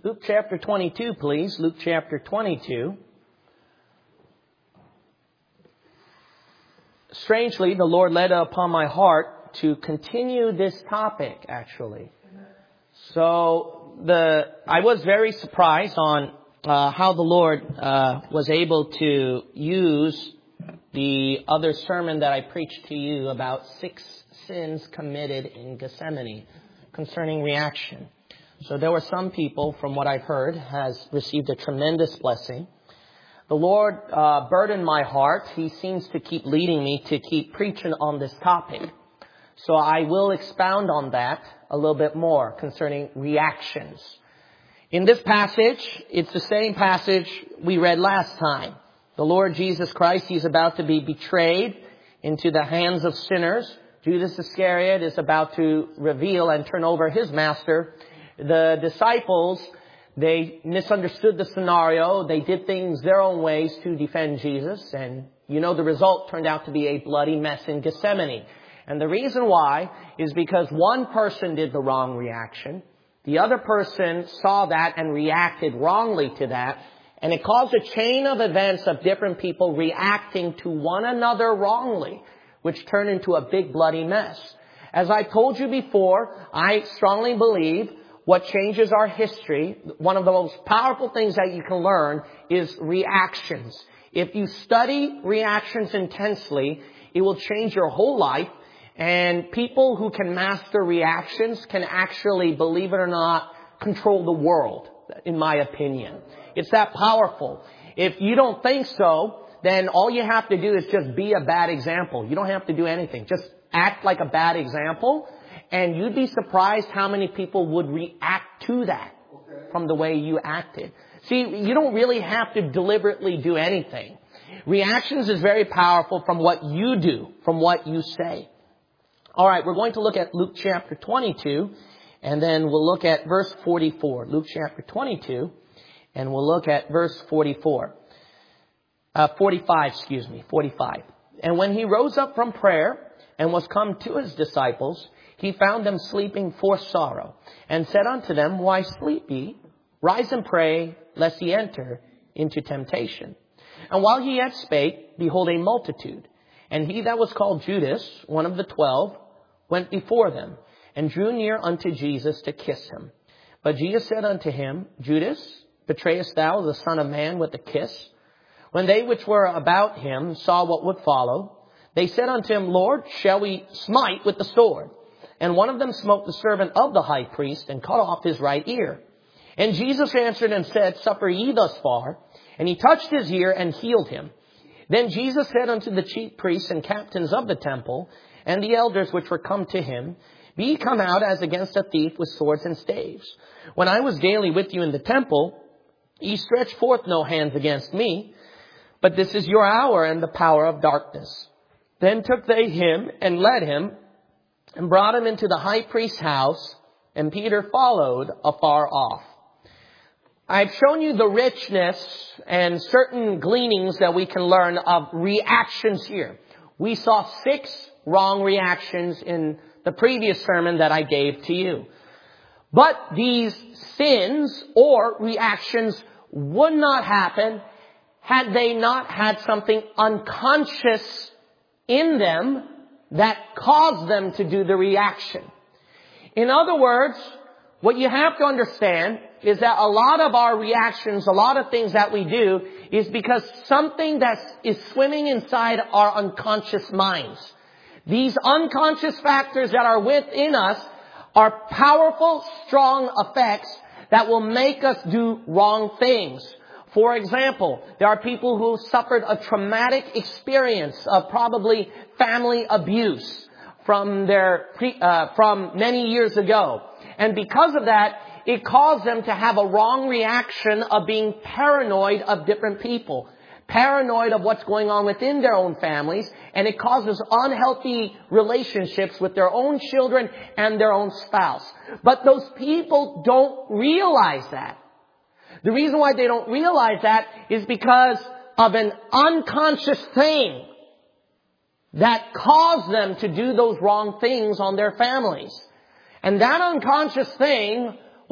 Luke chapter 22, please. Luke chapter 22. Strangely, the Lord led upon my heart to continue this topic, actually. So I was very surprised on how the Lord was able to use the other sermon that I preached to you about 6 sins committed in Gethsemane concerning reaction. So there were some people, from what I've heard, has received a tremendous blessing. The Lord burdened my heart. He seems to keep leading me to keep preaching on this topic. So I will expound on that a little bit more concerning reactions. In this passage, it's the same passage we read last time. The Lord Jesus Christ, He's about to be betrayed into the hands of sinners. Judas Iscariot is about to reveal and turn over his master. The disciples, they misunderstood the scenario. They did things their own ways to defend Jesus. And you know the result turned out to be a bloody mess in Gethsemane. And the reason why is because one person did the wrong reaction. The other person saw that and reacted wrongly to that. And it caused a chain of events of different people reacting to one another wrongly, which turned into a big bloody mess. As I told you before, I strongly believe what changes our history, one of the most powerful things that you can learn is reactions. If you study reactions intensely, it will change your whole life. And people who can master reactions can actually, believe it or not, control the world, in my opinion. It's that powerful. If you don't think so, then all you have to do is just be a bad example. You don't have to do anything. Just act like a bad example. And you'd be surprised how many people would react to that from the way you acted. See, you don't really have to deliberately do anything. Reactions is very powerful from what you do, from what you say. All right, we're going to look at Luke chapter 22, and then we'll look at verse 44. Luke chapter 22, and we'll look at verse 45. And when he rose up from prayer and was come to his disciples, he found them sleeping for sorrow, and said unto them, Why sleep ye? Rise and pray, lest ye enter into temptation. And while he yet spake, behold, a multitude. And he that was called Judas, one of the 12, went before them, and drew near unto Jesus to kiss him. But Jesus said unto him, Judas, betrayest thou the Son of Man with a kiss? When they which were about him saw what would follow, they said unto him, Lord, shall we smite with the sword? And one of them smote the servant of the high priest, and cut off his right ear. And Jesus answered and said, Suffer ye thus far. And he touched his ear and healed him. Then Jesus said unto the chief priests and captains of the temple, and the elders which were come to him, Be ye come out as against a thief with swords and staves. When I was daily with you in the temple, ye stretched forth no hands against me, but this is your hour and the power of darkness. Then took they him and led him, and brought him into the high priest's house, and Peter followed afar off. I've shown you the richness and certain gleanings that we can learn of reactions here. We saw 6 wrong reactions in the previous sermon that I gave to you. But these sins or reactions would not happen had they not had something unconscious in them that caused them to do the reaction. In other words, what you have to understand is that a lot of our reactions, a lot of things that we do is because something that is swimming inside our unconscious minds. These unconscious factors that are within us are powerful, strong effects that will make us do wrong things. For example, there are people who suffered a traumatic experience of probably family abuse from many years ago. And because of that, it caused them to have a wrong reaction of being paranoid of different people. Paranoid of what's going on within their own families. And it causes unhealthy relationships with their own children and their own spouse. But those people don't realize that. The reason why they don't realize that is because of an unconscious thing that caused them to do those wrong things on their families. And that unconscious thing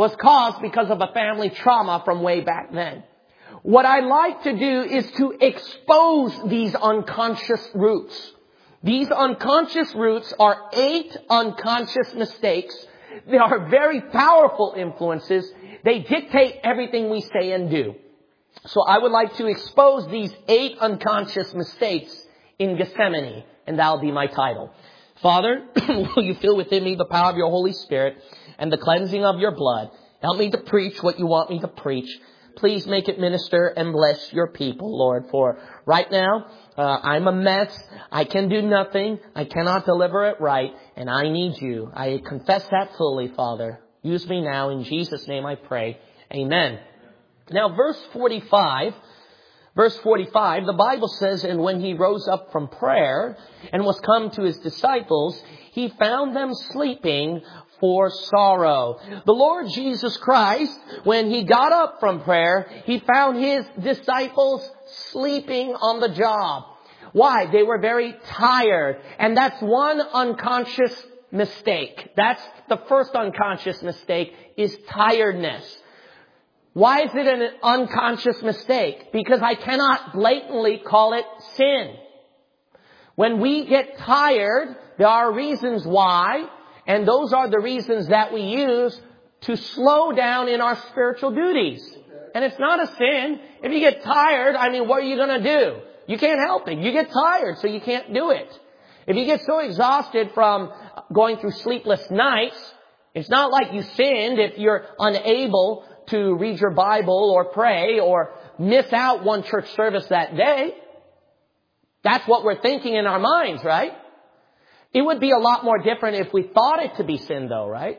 was caused because of a family trauma from way back then. What I like to do is to expose these unconscious roots. These unconscious roots are 8 unconscious mistakes. They are very powerful influences. They dictate everything we say and do. So I would like to expose these 8 unconscious mistakes in Gethsemane, and that'll be my title. Father, will you fill within me the power of your Holy Spirit and the cleansing of your blood? Help me to preach what you want me to preach. Please make it minister and bless your people, Lord. For right now, I'm a mess. I can do nothing. I cannot deliver it right. And I need you. I confess that fully, Father. Use me now. In Jesus' name I pray. Amen. Now, verse 45, the Bible says, and when he rose up from prayer and was come to his disciples, he found them sleeping for sorrow. The Lord Jesus Christ, when he got up from prayer, he found his disciples sleeping on the job. Why? They were very tired. And that's one unconscious mistake. That's the first unconscious mistake, is tiredness. Why is it an unconscious mistake? Because I cannot blatantly call it sin. When we get tired, there are reasons why, and those are the reasons that we use to slow down in our spiritual duties. And it's not a sin. If you get tired, what are you going to do? You can't help it. You get tired, so you can't do it. If you get so exhausted from going through sleepless nights, it's not like you sinned if you're unable to read your Bible or pray or miss out one church service that day. That's what we're thinking in our minds, right? It would be a lot more different if we thought it to be sin, though, right?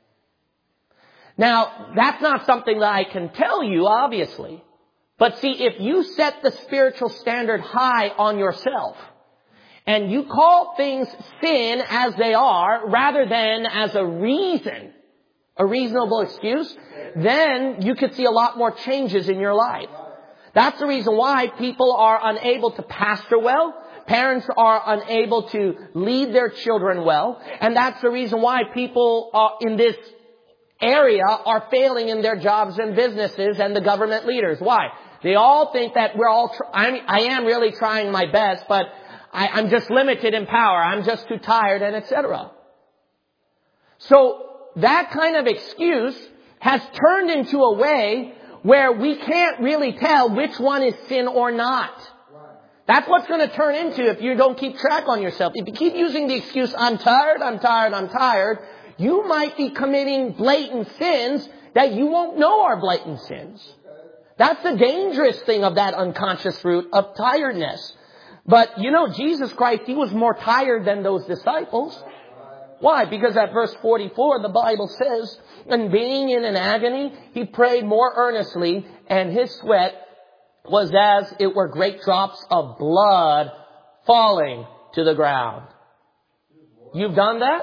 Now, that's not something that I can tell you, obviously. But see, if you set the spiritual standard high on yourself and you call things sin as they are rather than as a reason, a reasonable excuse, then you could see a lot more changes in your life. That's the reason why people are unable to pastor well. Parents are unable to lead their children well. And that's the reason why people in this area are failing in their jobs and businesses and the government leaders. Why? They all think that I am really trying my best, but I'm just limited in power. I'm just too tired, and etc. So that kind of excuse has turned into a way where we can't really tell which one is sin or not. That's what's going to turn into if you don't keep track on yourself. If you keep using the excuse, I'm tired, you might be committing blatant sins that you won't know are blatant sins. That's the dangerous thing of that unconscious root of tiredness. But Jesus Christ, he was more tired than those disciples. Why? Because at verse 44, the Bible says, and being in an agony, he prayed more earnestly, and his sweat was as it were great drops of blood falling to the ground. You've done that?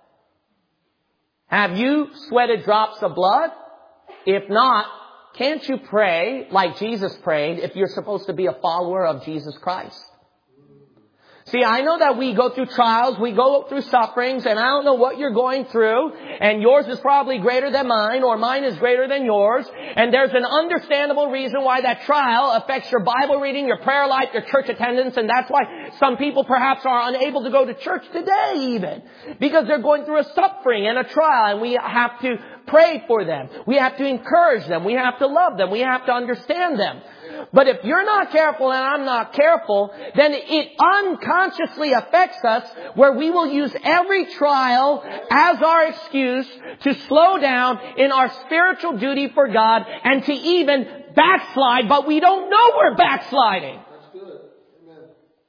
Have you sweated drops of blood? If not, can't you pray like Jesus prayed if you're supposed to be a follower of Jesus Christ? See, I know that we go through trials, we go through sufferings, and I don't know what you're going through, and yours is probably greater than mine, or mine is greater than yours, and there's an understandable reason why that trial affects your Bible reading, your prayer life, your church attendance, and that's why some people perhaps are unable to go to church today even, because they're going through a suffering and a trial, and we have to pray for them. We have to encourage them. We have to love them. We have to understand them. But if you're not careful and I'm not careful, then it unconsciously affects us where we will use every trial as our excuse to slow down in our spiritual duty for God and to even backslide, but we don't know we're backsliding. That's good. Amen.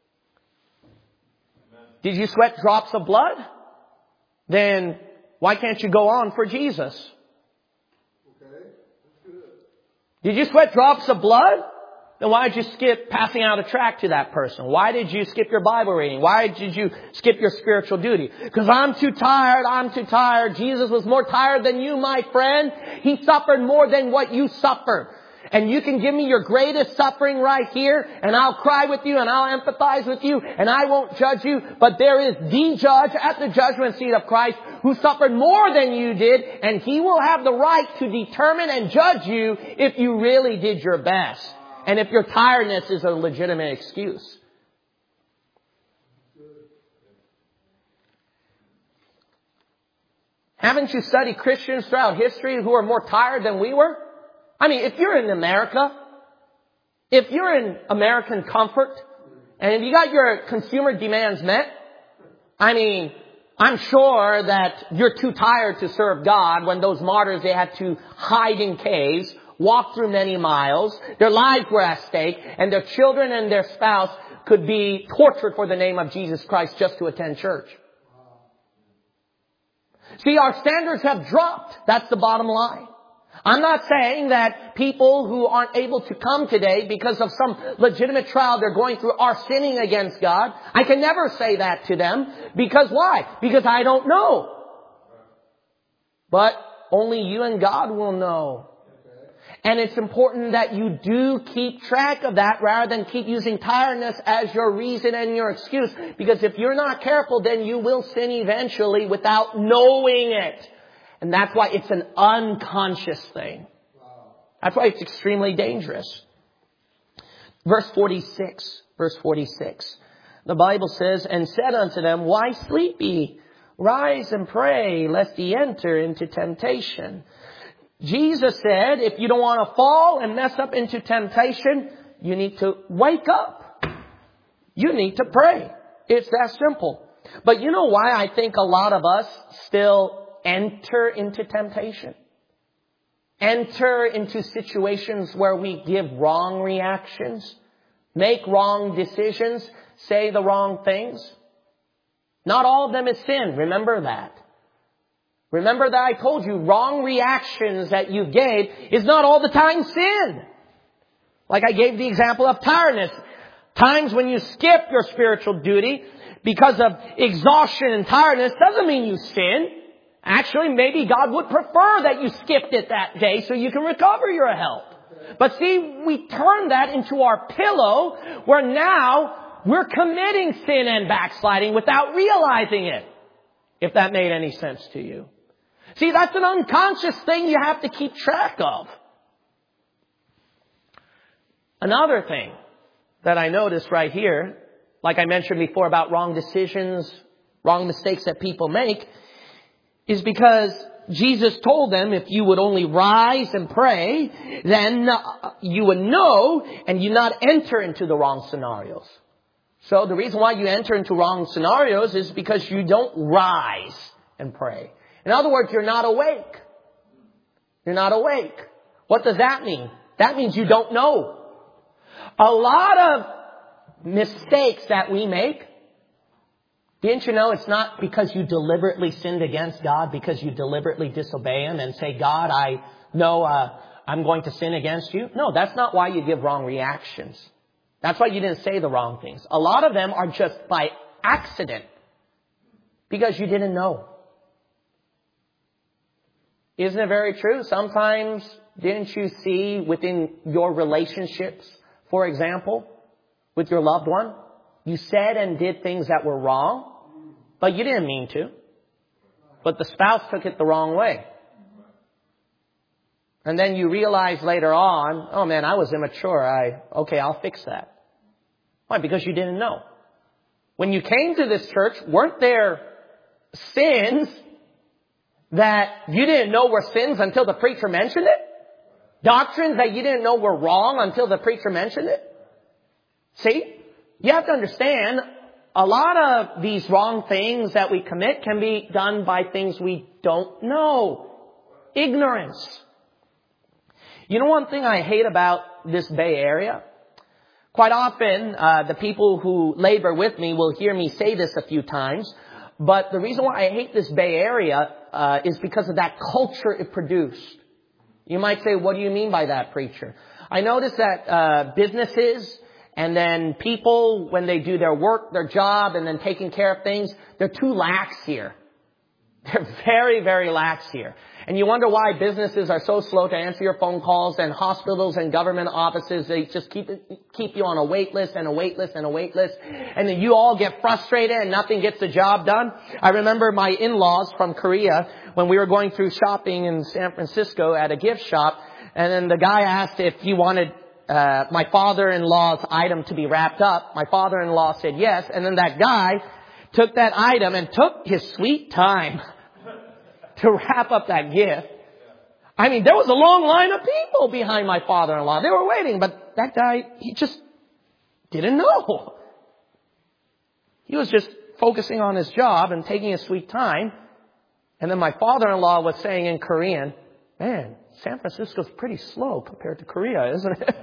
Did you sweat drops of blood? Then why can't you go on for Jesus? Okay, that's good. Did you sweat drops of blood? Then why did you skip passing out a tract to that person? Why did you skip your Bible reading? Why did you skip your spiritual duty? Because I'm too tired. Jesus was more tired than you, my friend. He suffered more than what you suffered. And you can give me your greatest suffering right here, and I'll cry with you, and I'll empathize with you, and I won't judge you. But there is the judge at the judgment seat of Christ who suffered more than you did, and He will have the right to determine and judge you if you really did your best. And if your tiredness is a legitimate excuse. Haven't you studied Christians throughout history who are more tired than we were? I mean, if you're in America, if you're in American comfort, and if you got your consumer demands met, I mean, I'm sure that you're too tired to serve God when those martyrs, they had to hide in caves, walk through many miles, their lives were at stake, and their children and their spouse could be tortured for the name of Jesus Christ just to attend church. See, our standards have dropped. That's the bottom line. I'm not saying that people who aren't able to come today because of some legitimate trial they're going through are sinning against God. I can never say that to them. Because why? Because I don't know. But only you and God will know. And it's important that you do keep track of that rather than keep using tiredness as your reason and your excuse. Because if you're not careful, then you will sin eventually without knowing it. And that's why it's an unconscious thing. That's why it's extremely dangerous. Verse 46. The Bible says, "And said unto them, Why sleep ye? Rise and pray, lest ye enter into temptation." Jesus said, if you don't want to fall and mess up into temptation, you need to wake up. You need to pray. It's that simple. But you know why I think a lot of us still enter into temptation? Enter into situations where we give wrong reactions, make wrong decisions, say the wrong things. Not all of them is sin. Remember that. Remember that I told you wrong reactions that you gave is not all the time sin. Like I gave the example of tiredness. Times when you skip your spiritual duty because of exhaustion and tiredness doesn't mean you sin. Actually, maybe God would prefer that you skipped it that day so you can recover your health. But see, we turn that into our pillow where now we're committing sin and backsliding without realizing it. If that made any sense to you. See, that's an unconscious thing you have to keep track of. Another thing that I noticed right here, like I mentioned before about wrong decisions, wrong mistakes that people make, is because Jesus told them if you would only rise and pray, then you would know and you not enter into the wrong scenarios. So the reason why you enter into wrong scenarios is because you don't rise and pray. In other words, you're not awake. You're not awake. What does that mean? That means you don't know. A lot of mistakes that we make, didn't you know it's not because you deliberately sinned against God, because you deliberately disobey Him and say, God, I know I'm going to sin against you? No, that's not why you give wrong reactions. That's why you didn't say the wrong things. A lot of them are just by accident. Because you didn't know. Isn't it very true? Sometimes, didn't you see within your relationships, for example, with your loved one, you said and did things that were wrong, but you didn't mean to. But the spouse took it the wrong way. And then you realize later on, oh man, I was immature. I'll fix that. Why? Because you didn't know. When you came to this church, weren't there sins that you didn't know were sins until the preacher mentioned it? Doctrines that you didn't know were wrong until the preacher mentioned it? See? You have to understand, a lot of these wrong things that we commit can be done by things we don't know. Ignorance. You know one thing I hate about this Bay Area? Quite often, the people who labor with me will hear me say this a few times. But the reason why I hate this Bay Area is because of that culture it produced. You might say, what do you mean by that, preacher? I notice that businesses and then people, when they do their work, their job, and then taking care of things, they're too lax here. They're very, very lax here. And you wonder why businesses are so slow to answer your phone calls, and hospitals and government offices, they just keep you on a wait list and a wait list and a wait list. And then you all get frustrated and nothing gets the job done. I remember my in-laws from Korea when we were going through shopping in San Francisco at a gift shop. And then the guy asked if he wanted my father-in-law's item to be wrapped up. My father-in-law said yes. And then that guy took that item and took his sweet time to wrap up that gift. I mean, there was a long line of people behind my father-in-law. They were waiting, but that guy, he just didn't know. He was just focusing on his job and taking his sweet time. And then my father-in-law was saying in Korean, man, San Francisco's pretty slow compared to Korea, isn't it?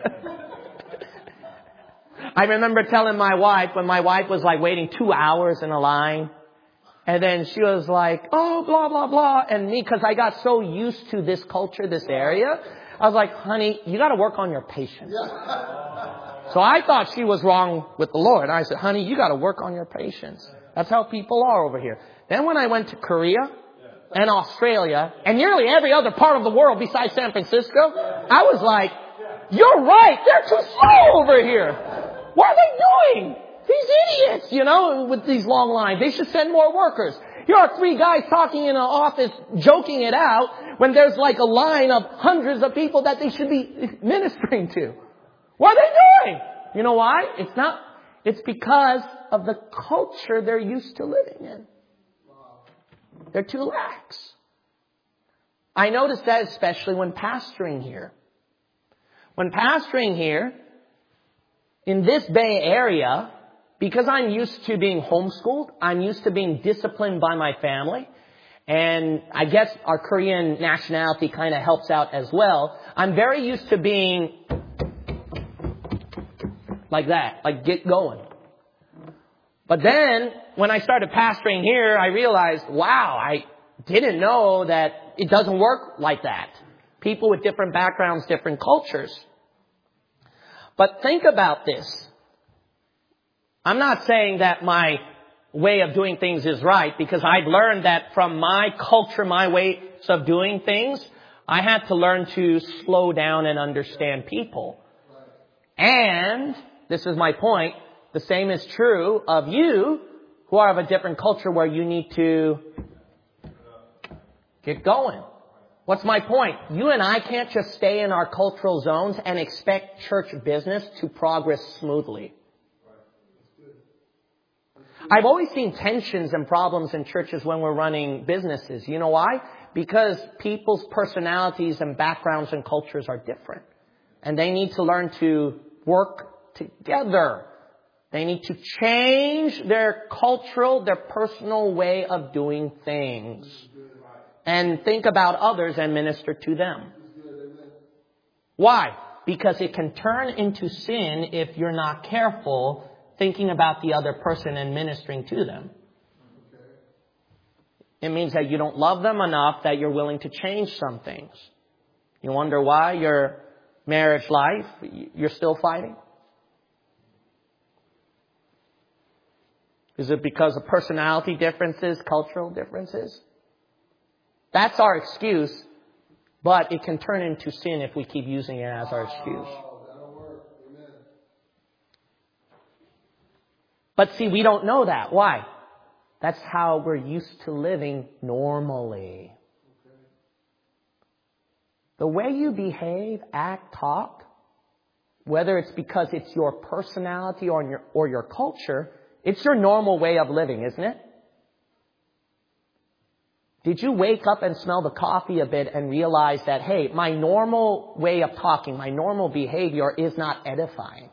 I remember telling my wife when my wife was like waiting 2 hours in a line. And then she was like, oh, blah, blah, blah. And me, because I got so used to this culture, this area, I was like, honey, you got to work on your patience. So I thought she was wrong with the Lord. I said, honey, you got to work on your patience. That's how people are over here. Then when I went to Korea and Australia and nearly every other part of the world besides San Francisco, I was like, you're right. They're too slow over here. What are they doing? These idiots, with these long lines. They should send more workers. Here are 3 guys talking in an office, joking it out, when there's like a line of hundreds of people that they should be ministering to. What are they doing? You know why? It's because of the culture they're used to living in. They're too lax. I noticed that especially when pastoring here. When pastoring here, in this Bay Area, because I'm used to being homeschooled, I'm used to being disciplined by my family, and I guess our Korean nationality kind of helps out as well. I'm very used to being like that, like get going. But then, when I started pastoring here, I realized, wow, I didn't know that it doesn't work like that. People with different backgrounds, different cultures. But think about this. I'm not saying that my way of doing things is right, because I've learned that from my culture, my ways of doing things, I had to learn to slow down and understand people. And, this is my point, the same is true of you who are of a different culture where you need to get going. What's my point? You and I can't just stay in our cultural zones and expect church business to progress smoothly. I've always seen tensions and problems in churches when we're running businesses. You know why? Because people's personalities and backgrounds and cultures are different. And they need to learn to work together. They need to change their cultural, their personal way of doing things. And think about others and minister to them. Why? Because it can turn into sin if you're not careful thinking about the other person and ministering to them. It means that you don't love them enough that you're willing to change some things. You wonder why your marriage life, you're still fighting? Is it because of personality differences, cultural differences? That's our excuse, but it can turn into sin if we keep using it as our excuse. But see, we don't know that. Why? That's how we're used to living normally. The way you behave, act, talk, whether it's because it's your personality or your culture, it's your normal way of living, isn't it? Did you wake up and smell the coffee a bit and realize that, hey, my normal way of talking, my normal behavior is not edifying?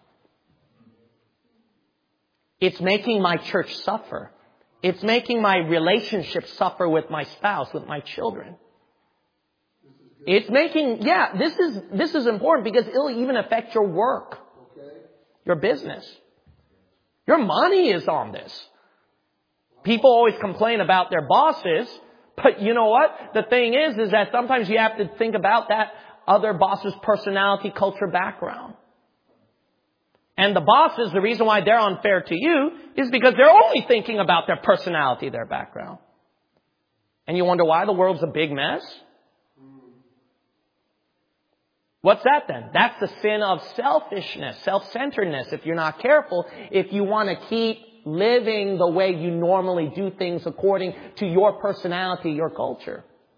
It's making my church suffer. It's making my relationship suffer with my spouse, with my children. It's making, this is important because it'll even affect your work, your business. Your money is on this. People always complain about their bosses, but you know what? The thing is that sometimes you have to think about that other boss's personality, culture, background. And the bosses, the reason why they're unfair to you is because they're only thinking about their personality, their background. And you wonder why the world's a big mess? What's that then? That's the sin of selfishness, self-centeredness. If you're not careful, if you want to keep living the way you normally do things according to your personality, your culture.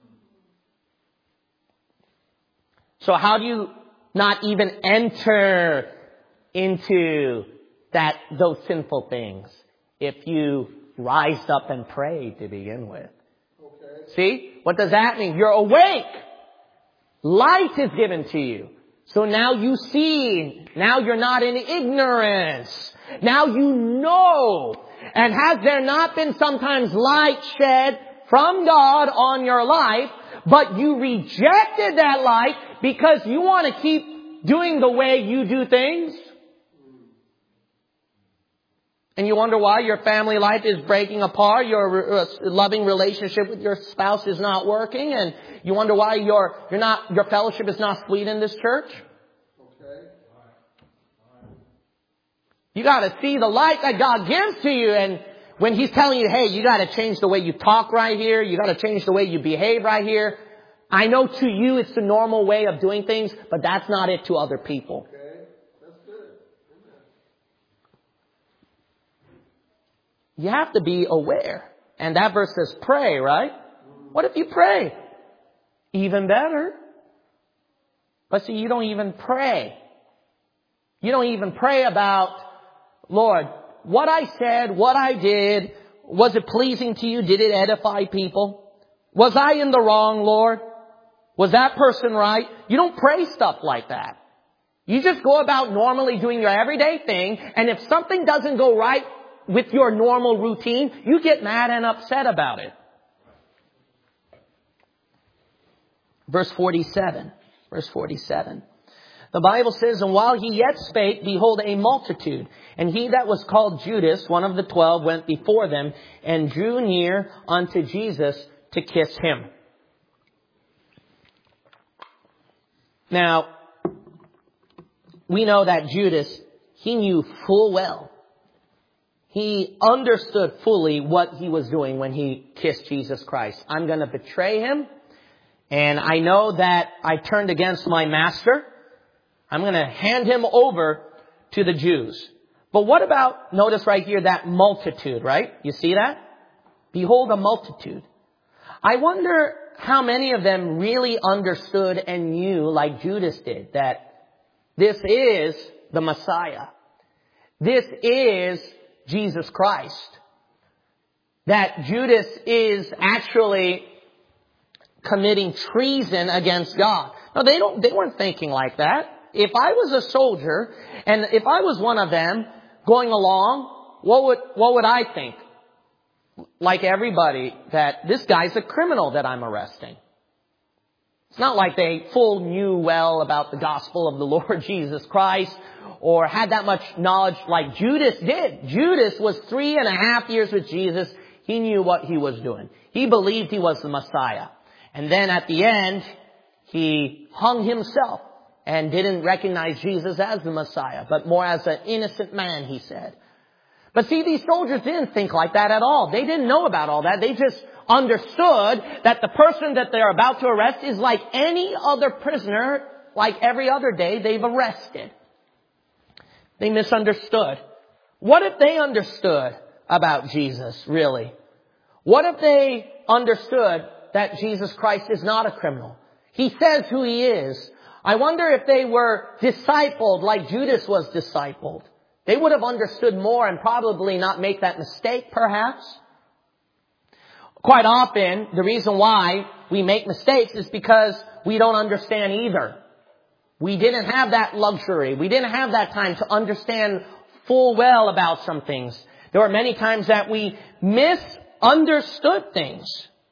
So how do you not even enter into those sinful things if you rise up and pray to begin with? Okay. See? What does that mean? You're awake. Light is given to you. So now you see. Now you're not in ignorance. Now you know. And has there not been sometimes light shed from God on your life, but you rejected that light because you want to keep doing the way you do things? And you wonder why your family life is breaking apart, your loving relationship with your spouse is not working, and you wonder why your fellowship is not sweet in this church? Okay. You got to see the light that God gives to you, and when He's telling you, hey, you got to change the way you talk right here, you got to change the way you behave right here. I know to you it's the normal way of doing things, but that's not it to other people. Okay. That's good. Amen. You have to be aware. And that verse says pray, right? What if you pray? Even better. But see, you don't even pray. You don't even pray about, Lord, what I said, what I did, was it pleasing to you? Did it edify people? Was I in the wrong, Lord? Was that person right? You don't pray stuff like that. You just go about normally doing your everyday thing, and if something doesn't go right with your normal routine, you get mad and upset about it. Verse 47. The Bible says, and while he yet spake, behold, a multitude. And he that was called Judas, one of the 12, went before them and drew near unto Jesus to kiss him. Now, we know that Judas, he knew full well. He understood fully what he was doing when he kissed Jesus Christ. I'm going to betray him. And I know that I turned against my master. I'm going to hand him over to the Jews. But what about, notice right here, that multitude, right? You see that? Behold, a multitude. I wonder how many of them really understood and knew, like Judas did, that this is the Messiah. This is Jesus Christ. That Judas is actually committing treason against God. No, they weren't thinking like that. If I was a soldier and if I was one of them going along, what would I think? Like everybody, that this guy's a criminal that I'm arresting. It's not like they full knew well about the gospel of the Lord Jesus Christ or had that much knowledge like Judas did. Judas was 3.5 years with Jesus. He knew what he was doing. He believed he was the Messiah. And then at the end, he hung himself and didn't recognize Jesus as the Messiah, but more as an innocent man, he said. But see, these soldiers didn't think like that at all. They didn't know about all that. They just understood that the person that they're about to arrest is like any other prisoner, like every other day they've arrested. They misunderstood. What if they understood about Jesus, really? What if they understood that Jesus Christ is not a criminal? He says who he is. I wonder if they were discipled like Judas was discipled. They would have understood more and probably not make that mistake, perhaps. Quite often, the reason why we make mistakes is because we don't understand either. We didn't have that luxury. We didn't have that time to understand full well about some things. There were many times that we misunderstood things.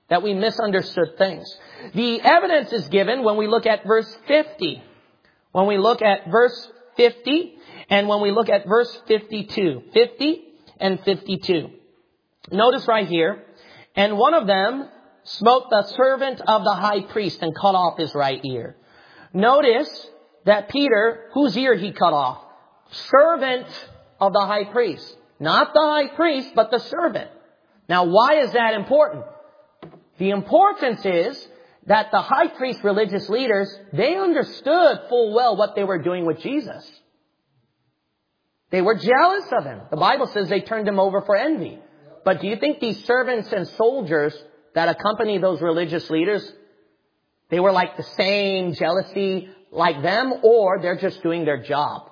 The evidence is given when we look at verse 50. When we look at verse 50 and when we look at verse 52. 50 and 52. Notice right here. And one of them smote the servant of the high priest and cut off his right ear. Notice that Peter, whose ear he cut off? Servant of the high priest. Not the high priest, but the servant. Now, why is that important? The importance is that the high priest religious leaders, they understood full well what they were doing with Jesus. They were jealous of him. The Bible says they turned him over for envy. But do you think these servants and soldiers that accompany those religious leaders, they were like the same jealousy like them, or they're just doing their job?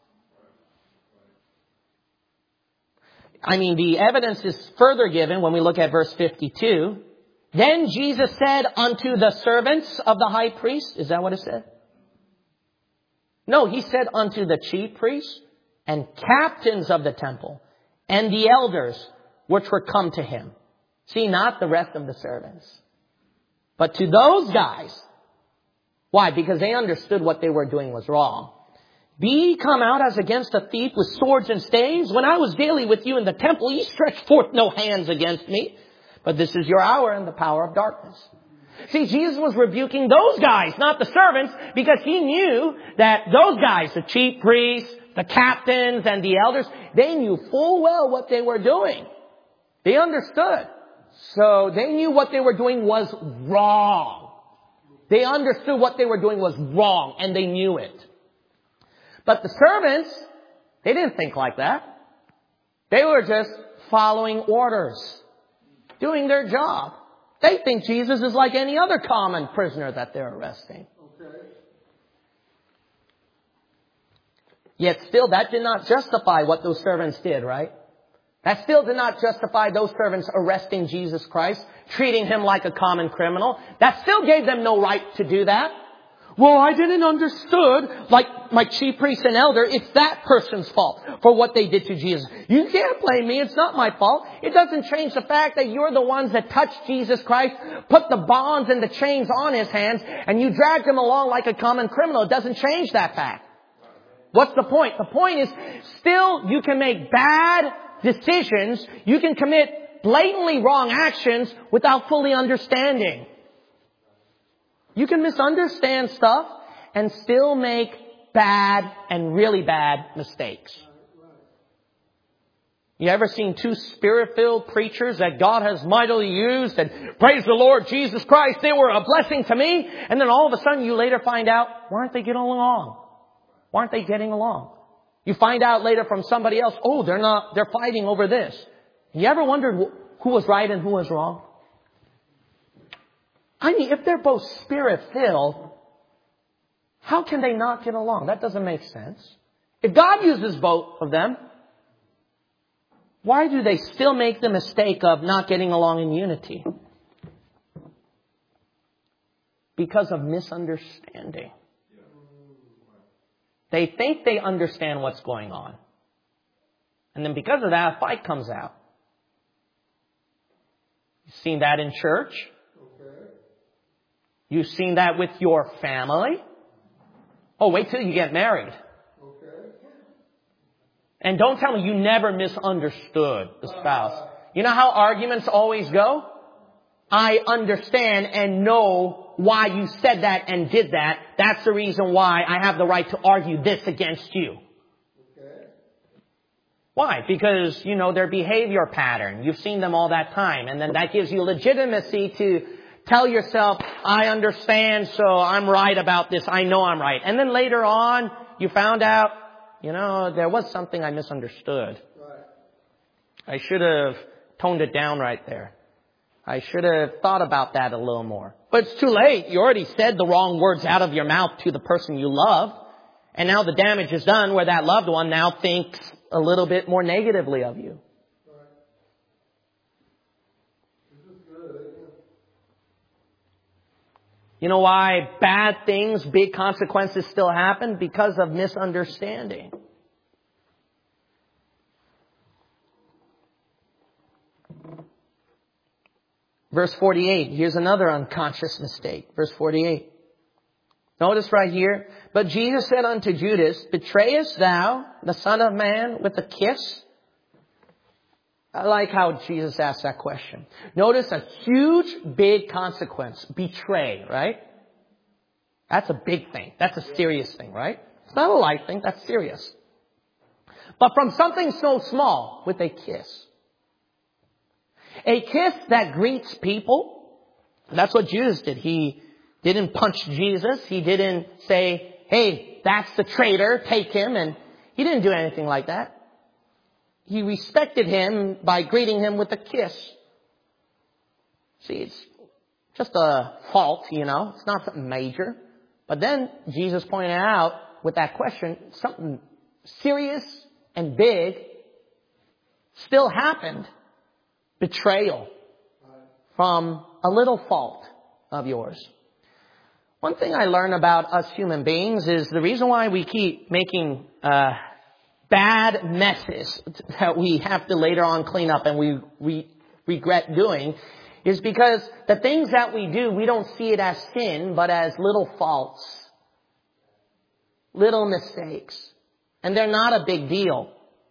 I mean, the evidence is further given when we look at verse 52. Then Jesus said unto the servants of the high priest. Is that what it said? No, he said unto the chief priests and captains of the temple and the elders which were come to him. See, not the rest of the servants, but to those guys. Why? Because they understood what they were doing was wrong. Be ye come out as against a thief with swords and staves? When I was daily with you in the temple, ye stretched forth no hands against me. But this is your hour and the power of darkness. See, Jesus was rebuking those guys, not the servants, because he knew that those guys, the chief priests, the captains, and the elders, they knew full well what they were doing. They understood. So they knew what they were doing was wrong. They understood what they were doing was wrong, and they knew it. But the servants, they didn't think like that. They were just following orders, doing their job. They think Jesus is like any other common prisoner that they're arresting. Okay. Yet still, that did not justify what those servants did, right? That still did not justify those servants arresting Jesus Christ, treating him like a common criminal. That still gave them no right to do that. Well, I didn't understood, like my chief priest and elder, it's that person's fault for what they did to Jesus. You can't blame me, it's not my fault. It doesn't change the fact that you're the ones that touched Jesus Christ, put the bonds and the chains on his hands, and you dragged him along like a common criminal. It doesn't change that fact. What's the point? The point is, still you can make bad decisions, you can commit blatantly wrong actions without fully understanding. You can misunderstand stuff and still make bad and really bad mistakes. You ever seen two spirit-filled preachers that God has mightily used and praise the Lord Jesus Christ, they were a blessing to me, and then all of a sudden you later find out, why aren't they getting along? Why aren't they getting along? You find out later from somebody else, oh, they're fighting over this. You ever wondered who was right and who was wrong? I mean, if they're both spirit-filled, how can they not get along? That doesn't make sense. If God uses both of them, why do they still make the mistake of not getting along in unity? Because of misunderstanding. They think they understand what's going on. And then because of that, a fight comes out. You've seen that in church. You've seen that with your family. Oh, wait till you get married. Okay. And don't tell me you never misunderstood the spouse. You know how arguments always go? I understand and know why you said that and did that. That's the reason why I have the right to argue this against you. Okay. Why? Because you know their behavior pattern. You've seen them all that time. And then that gives you legitimacy to tell yourself, I understand, so I'm right about this. I know I'm right. And then later on, you found out, you know, there was something I misunderstood. Right. I should have toned it down right there. I should have thought about that a little more. But it's too late. You already said the wrong words out of your mouth to the person you love. And now the damage is done where that loved one now thinks a little bit more negatively of you. You know why bad things, big consequences still happen? Because of misunderstanding. Verse 48, here's another unconscious mistake. Verse 48. Notice right here, but Jesus said unto Judas, betrayest thou the Son of Man with a kiss? I like how Jesus asked that question. Notice a huge, big consequence. Betray, right? That's a big thing. That's a serious thing, right? It's not a light thing. That's serious. But from something so small, with a kiss. A kiss that greets people. That's what Judas did. He didn't punch Jesus. He didn't say, hey, that's the traitor, take him. And he didn't do anything like that. He respected him by greeting him with a kiss. See, it's just a fault, It's not something major. But then Jesus pointed out with that question, something serious and big still happened. Betrayal from a little fault of yours. One thing I learned about us human beings is the reason why we keep making bad messes that we have to later on clean up and we regret doing is because the things that we do, we don't see it as sin, but as little faults, little mistakes. And they're not a big deal.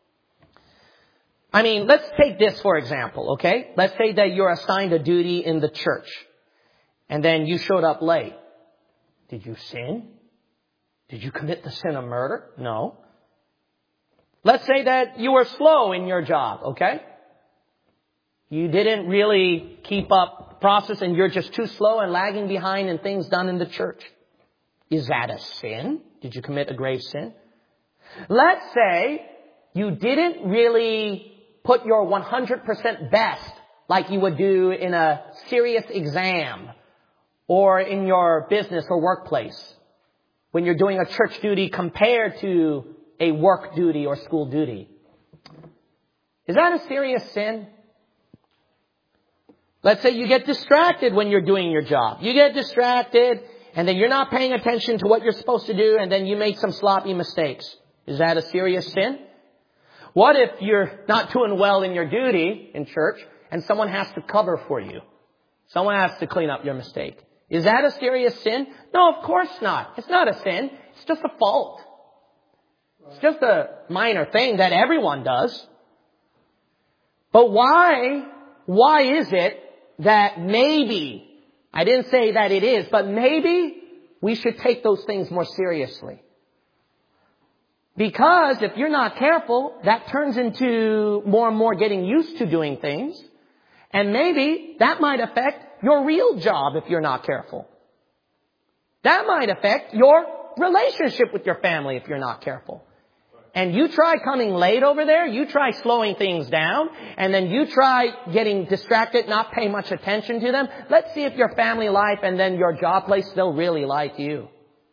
I mean, let's take this for example, okay? Let's say that you're assigned a duty in the church and then you showed up late. Did you sin? Did you commit the sin of murder? No. Let's say that you were slow in your job, okay? You didn't really keep up the process and you're just too slow and lagging behind in things done in the church. Is that a sin? Did you commit a grave sin? Let's say you didn't really put your 100% best like you would do in a serious exam or in your business or workplace when you're doing a church duty compared to a work duty or school duty. Is that a serious sin? Let's say you get distracted when you're doing your job. You get distracted and then you're not paying attention to what you're supposed to do and then you make some sloppy mistakes. Is that a serious sin? What if you're not doing well in your duty in church and someone has to cover for you? Someone has to clean up your mistake. Is that a serious sin? No, of course not. It's not a sin. It's just a fault. It's just a minor thing that everyone does. But why is it that maybe, I didn't say that it is, but maybe we should take those things more seriously? Because if you're not careful, that turns into more and more getting used to doing things. And maybe that might affect your real job if you're not careful. That might affect your relationship with your family if you're not careful. And you try coming late over there, you try slowing things down, and then you try getting distracted, not pay much attention to them. Let's see if your family life and then your job place still really like you.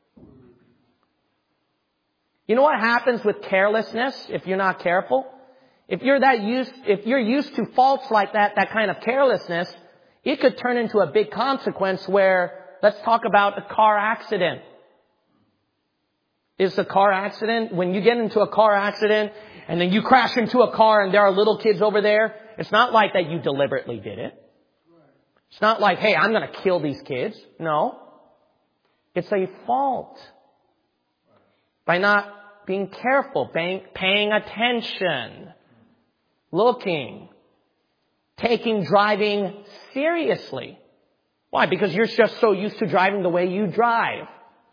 You know what happens with carelessness if you're not careful? If you're used to faults like that kind of carelessness, it could turn into a big consequence where, let's talk about a car accident. Is a car accident, when you get into a car accident and then you crash into a car and there are little kids over there, it's not like that you deliberately did it. It's not like, hey, I'm going to kill these kids. No. It's a fault. By not being careful, paying attention, looking, taking driving seriously. Why? Because you're just so used to driving the way you drive.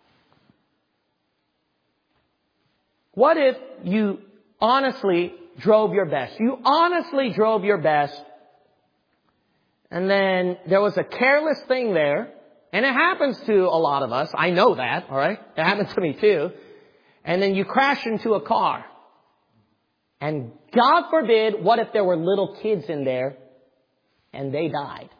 What if you honestly drove your best? You honestly drove your best, and then there was a careless thing there, and it happens to a lot of us. I know that, all right? It happens to me too. And then you crash into a car. And God forbid, what if there were little kids in there and they died?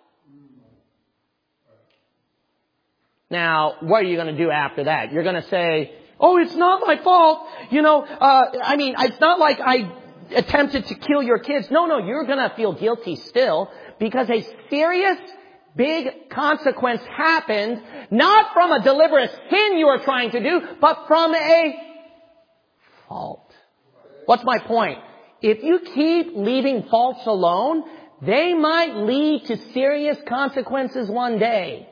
Now, what are you going to do after that? You're going to say, oh, it's not my fault. It's not like I attempted to kill your kids. No, you're going to feel guilty still because a serious, big consequence happened, not from a deliberate sin you were trying to do, but from a fault. What's my point? If you keep leaving faults alone, they might lead to serious consequences one day.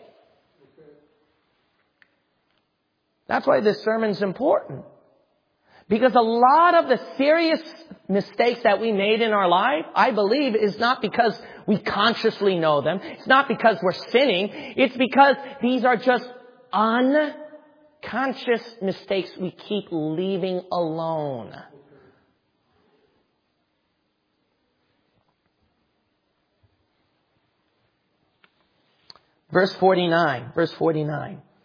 That's why this sermon's important. Because a lot of the serious mistakes that we made in our life, I believe, is not because we consciously know them. It's not because we're sinning. It's because these are just unconscious mistakes we keep leaving alone. Verse 49.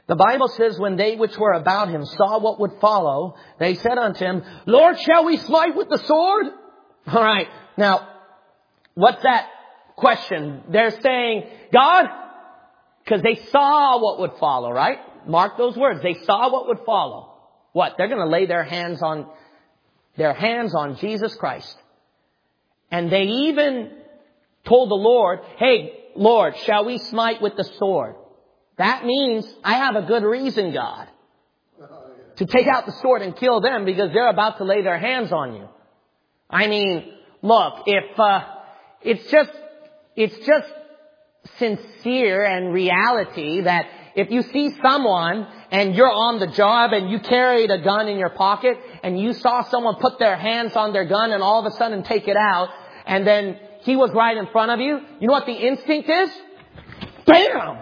The Bible says, when they which were about him saw what would follow, they said unto him, Lord, shall we smite with the sword? All right. Now, what's that question? They're saying, God, because they saw what would follow, right? Mark those words. They saw what would follow. What? They're going to lay their hands on Jesus Christ. And they even told the Lord, hey, Lord, shall we smite with the sword? That means I have a good reason, God, to take out the sword and kill them because they're about to lay their hands on you. I mean, look, if it's just sincere and reality that if you see someone and you're on the job and you carried a gun in your pocket and you saw someone put their hands on their gun and all of a sudden take it out and then he was right in front of you, you know what the instinct is? Bam!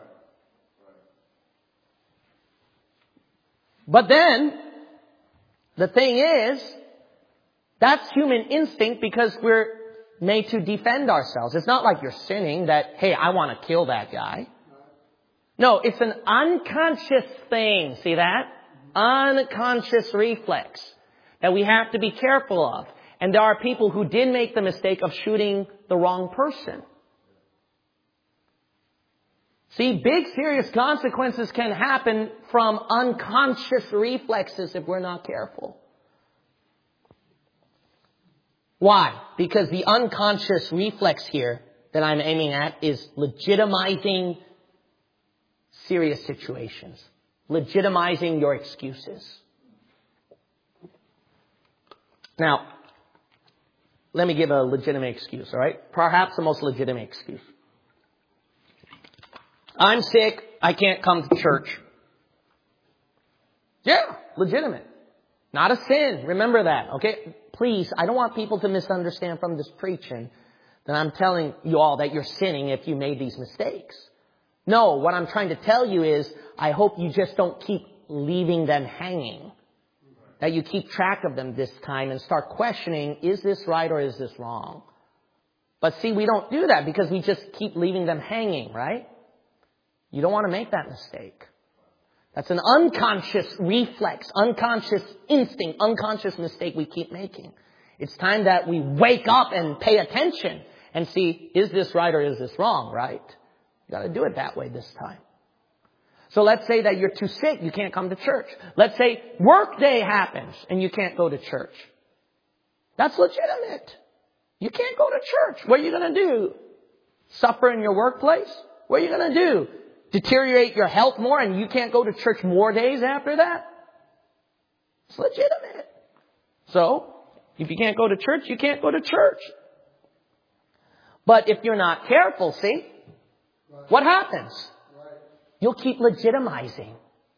But then, the thing is, that's human instinct because we're made to defend ourselves. It's not like you're sinning that, hey, I want to kill that guy. No, it's an unconscious thing. See that? Unconscious reflex that we have to be careful of. And there are people who did make the mistake of shooting the wrong person. See, big serious consequences can happen from unconscious reflexes if we're not careful. Why? Because the unconscious reflex here that I'm aiming at is legitimizing serious situations. Legitimizing your excuses. Now, let me give a legitimate excuse, all right? Perhaps the most legitimate excuse. I'm sick. I can't come to church. Yeah, legitimate. Not a sin. Remember that, okay? Please, I don't want people to misunderstand from this preaching that I'm telling you all that you're sinning if you made these mistakes. No, what I'm trying to tell you is I hope you just don't keep leaving them hanging. That you keep track of them this time and start questioning, is this right or is this wrong? But see, we don't do that because we just keep leaving them hanging, right? You don't want to make that mistake. That's an unconscious reflex, unconscious instinct, unconscious mistake we keep making. It's time that we wake up and pay attention and see, is this right or is this wrong, right? You got to do it that way this time. So let's say that you're too sick, you can't come to church. Let's say work day happens and you can't go to church. That's legitimate. You can't go to church. What are you going to do? Suffer in your workplace? What are you going to do? Deteriorate your health more and you can't go to church more days after that? It's legitimate. So, if you can't go to church, you can't go to church. But if you're not careful, see, what happens? You'll keep legitimizing.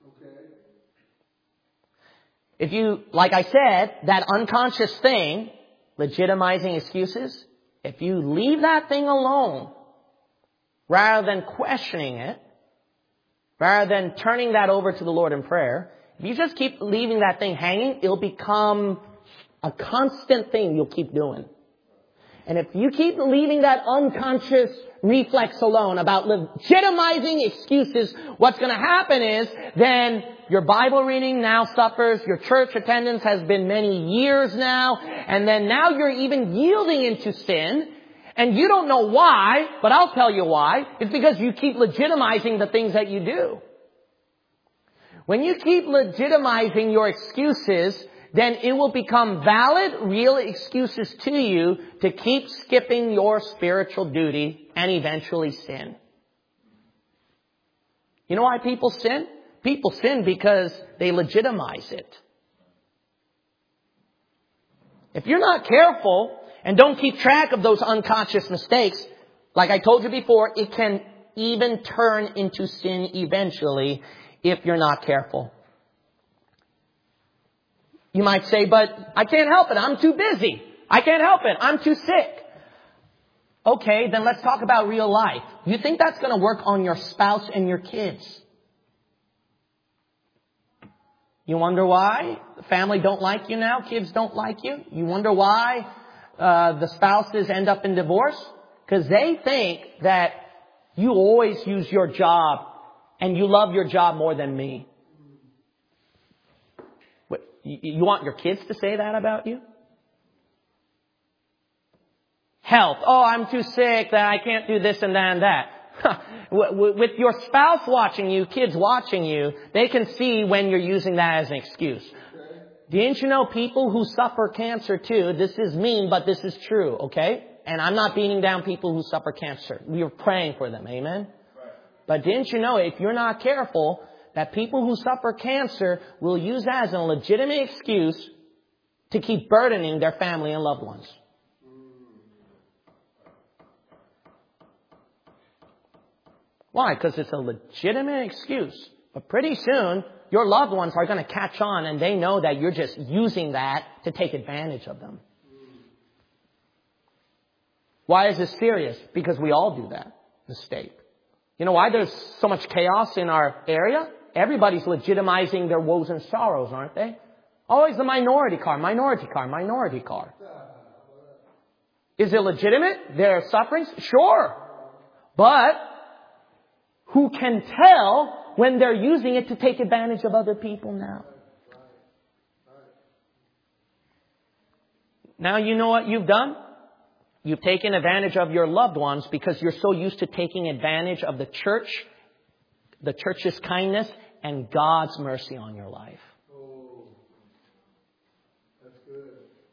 If you, like I said, that unconscious thing, legitimizing excuses, if you leave that thing alone, rather than questioning it, rather than turning that over to the Lord in prayer, if you just keep leaving that thing hanging, it'll become a constant thing you'll keep doing. And if you keep leaving that unconscious reflex alone about legitimizing excuses, what's going to happen is then your Bible reading now suffers, your church attendance has been many years now, and then now you're even yielding into sin. And you don't know why, but I'll tell you why. It's because you keep legitimizing the things that you do. When you keep legitimizing your excuses, then it will become valid, real excuses to you to keep skipping your spiritual duty and eventually sin. You know why people sin? People sin because they legitimize it. If you're not careful and don't keep track of those unconscious mistakes, like I told you before, it can even turn into sin eventually if you're not careful. You might say, but I can't help it. I'm too busy. I can't help it. I'm too sick. Okay, then let's talk about real life. You think that's going to work on your spouse and your kids? You wonder why the family don't like you now? Kids don't like you? You wonder why the spouses end up in divorce? Because they think that you always use your job and you love your job more than me. What, you want your kids to say that about you? Health. Oh, I'm too sick that I can't do this and that and that. With your spouse watching you, kids watching you, they can see when you're using that as an excuse. Didn't you know people who suffer cancer too? This is mean, but this is true, okay? And I'm not beating down people who suffer cancer. We are praying for them, amen? But didn't you know, if you're not careful, that people who suffer cancer will use that as a legitimate excuse to keep burdening their family and loved ones. Why? Because it's a legitimate excuse. But pretty soon, your loved ones are going to catch on and they know that you're just using that to take advantage of them. Why is this serious? Because we all do that mistake. You know why there's so much chaos in our area? Everybody's legitimizing their woes and sorrows, aren't they? Always the minority car, minority car, minority car. Is it legitimate? Their sufferings? Sure. But who can tell when they're using it to take advantage of other people now? Now you know what you've done? You've taken advantage of your loved ones because you're so used to taking advantage of the church's kindness and God's mercy on your life. Oh, that's good.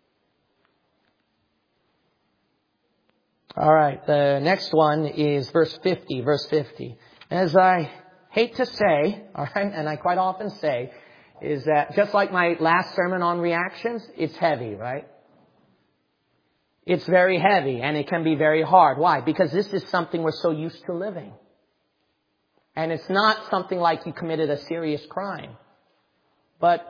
All right, the next one is verse 50, verse 50. As I hate to say, all right, and I quite often say, is that just like my last sermon on reactions, it's heavy, right? It's very heavy and it can be very hard. Why? Because this is something we're so used to living. And it's not something like you committed a serious crime. But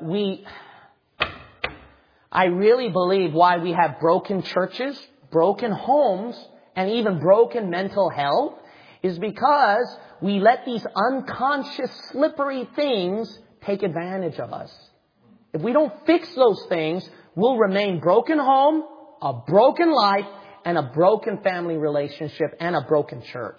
I really believe why we have broken churches, broken homes, and even broken mental health is because we let these unconscious, slippery things take advantage of us. If we don't fix those things, we'll remain broken home, a broken life, and a broken family relationship, and a broken church.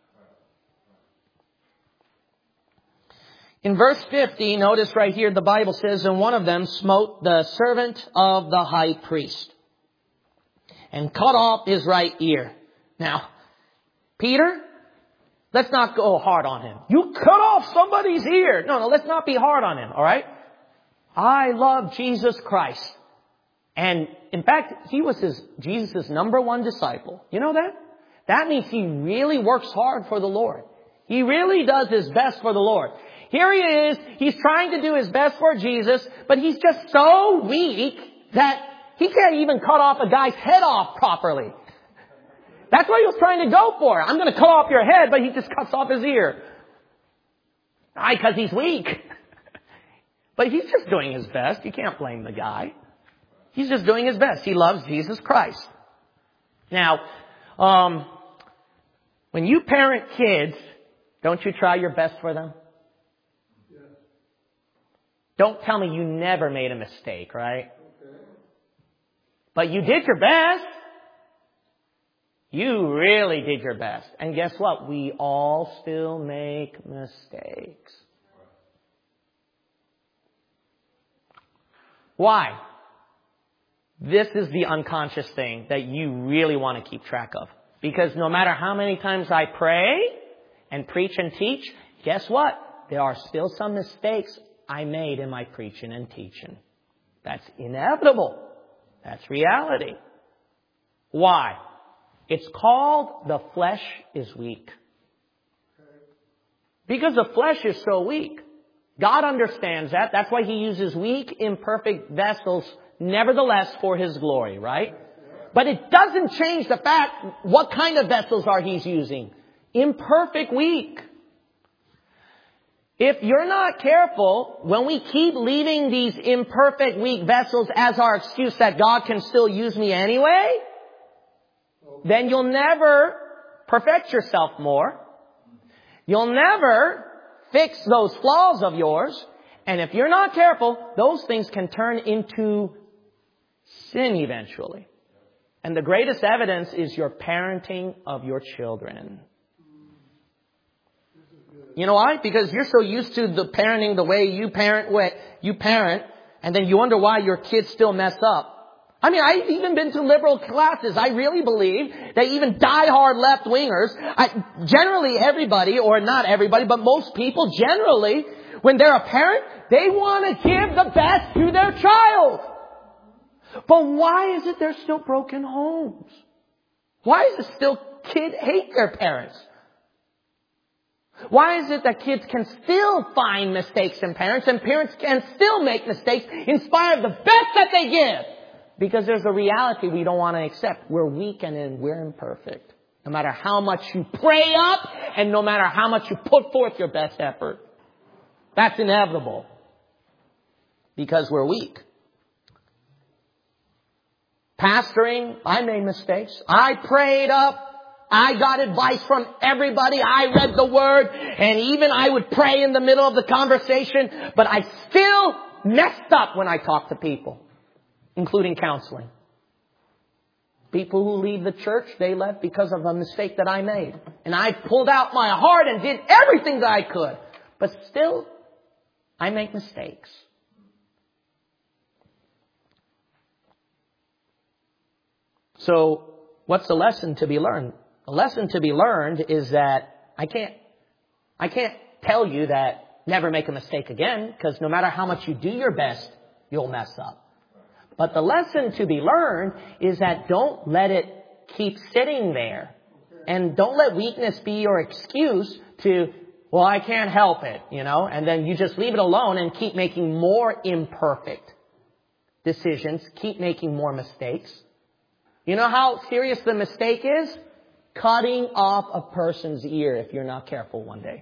In verse 50, notice right here, the Bible says, and one of them smote the servant of the high priest and cut off his right ear. Now, Peter, let's not go hard on him. You cut off somebody's ear. No, let's not be hard on him, all right? I love Jesus Christ. And in fact, he was Jesus' number one disciple. You know that? That means he really works hard for the Lord. He really does his best for the Lord. Here he is. He's trying to do his best for Jesus, but he's just so weak that he can't even cut off a guy's head off properly. That's what he was trying to go for. I'm going to cut off your head, but he just cuts off his ear. Why? Because he's weak. But he's just doing his best. You can't blame the guy. He's just doing his best. He loves Jesus Christ. Now, when you parent kids, don't you try your best for them? Yeah. Don't tell me you never made a mistake, right? Okay. But you did your best. You really did your best. And guess what? We all still make mistakes. Why? This is the unconscious thing that you really want to keep track of. Because no matter how many times I pray and preach and teach, guess what? There are still some mistakes I made in my preaching and teaching. That's inevitable. That's reality. Why? It's called the flesh is weak. Because the flesh is so weak. God understands that. That's why He uses weak, imperfect vessels, nevertheless, for His glory, right? But it doesn't change the fact what kind of vessels are He's using. Imperfect, weak. If you're not careful, when we keep leaving these imperfect, weak vessels as our excuse that God can still use me anyway, then you'll never perfect yourself more. You'll never fix those flaws of yours. And if you're not careful, those things can turn into sin eventually. And the greatest evidence is your parenting of your children. This is good. You know why? Because you're so used to the parenting the way you parent, and then you wonder why your kids still mess up. I mean, I've even been to liberal classes. I really believe that even diehard left-wingers, generally everybody, or not everybody, but most people generally, when they're a parent, they want to give the best to their child. But why is it there's still broken homes? Why is it still kids hate their parents? Why is it that kids can still find mistakes in parents and parents can still make mistakes in spite of the best that they give? Because there's a reality we don't want to accept. We're weak and we're imperfect. No matter how much you pray up and no matter how much you put forth your best effort. That's inevitable. Because we're weak. Pastoring, I made mistakes. I prayed up. I got advice from everybody. I read the Word. And even I would pray in the middle of the conversation. But I still messed up when I talked to people. Including counseling. People who leave the church, they left because of a mistake that I made. And I pulled out my heart and did everything that I could. But still, I make mistakes. So, what's the lesson to be learned? The lesson to be learned is that I can't tell you that never make a mistake again, because no matter how much you do your best, you'll mess up. But the lesson to be learned is that don't let it keep sitting there. And don't let weakness be your excuse to, well, I can't help it, and then you just leave it alone and keep making more imperfect decisions, keep making more mistakes. You know how serious the mistake is? Cutting off a person's ear if you're not careful one day.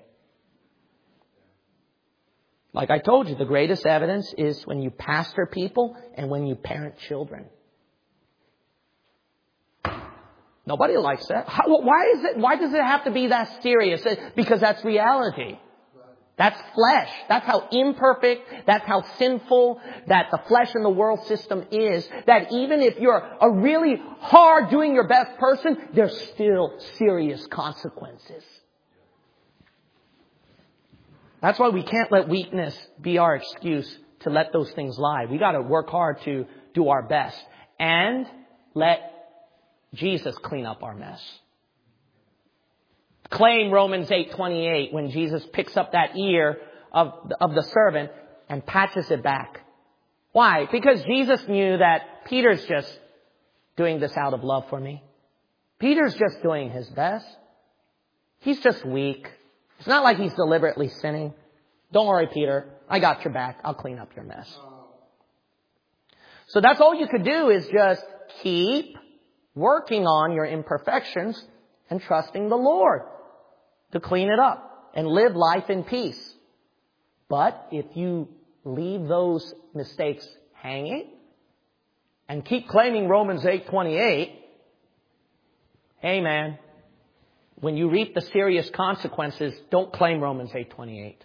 Like I told you, the greatest evidence is when you pastor people and when you parent children. Nobody likes that. Why does it have to be that serious? Because that's reality. That's flesh. That's how imperfect, that's how sinful that the flesh and the world system is. That even if you're a really hard doing your best person, there's still serious consequences. That's why we can't let weakness be our excuse to let those things lie. We got to work hard to do our best and let Jesus clean up our mess. Claim Romans 8:28 when Jesus picks up that ear of the servant and patches it back. Why? Because Jesus knew that Peter's just doing this out of love for me. Peter's just doing his best. He's just weak. It's not like he's deliberately sinning. Don't worry, Peter. I got your back. I'll clean up your mess. So that's all you could do is just keep working on your imperfections and trusting the Lord to clean it up and live life in peace. But if you leave those mistakes hanging and keep claiming Romans 8:28, hey man, when you reap the serious consequences, don't claim Romans 8:28.